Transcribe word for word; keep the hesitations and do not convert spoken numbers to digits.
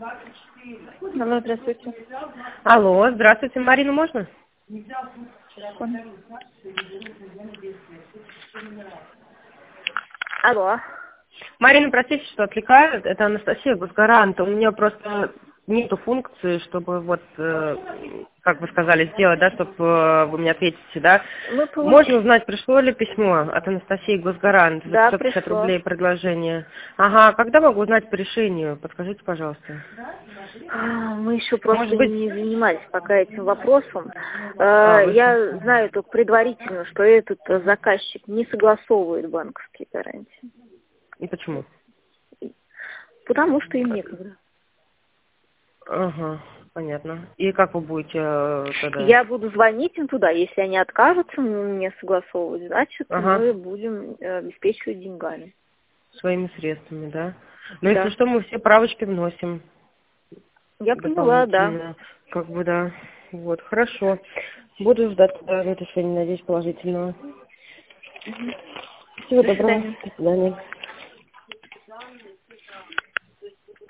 Алло, здравствуйте. Алло, здравствуйте, Марину можно? Алло. Марина, простите, что отвлекаю, это Анастасия Госгарант. У меня просто нету функции, чтобы вот, э, как вы сказали, сделать, да, чтобы э, вы мне ответите, да? Мы получили... Можно узнать, пришло ли письмо от Анастасии Госгарант за Да, пятьсот пятьдесят пришло. рублей предложение? Ага, когда могу узнать по решению? Подскажите, пожалуйста. А, Мы еще просто Может быть... не занимались пока этим вопросом. А, Э, вы... Я знаю только предварительно, что этот э, заказчик не согласовывает банковские гарантии. И почему? Потому что им некогда. Ага, понятно. И как вы будете э, тогда? Я буду звонить им туда, если они откажутся мне согласовывать, значит, Ага. мы будем э, обеспечивать деньгами. Своими средствами, да? Но Да. если что, мы все правочки вносим Я поняла, да. дополнительно. Как бы, да. Вот, хорошо. Буду ждать тогда решения, надеюсь, положительного. Мгм. Всего До доброго. свидания. До свидания.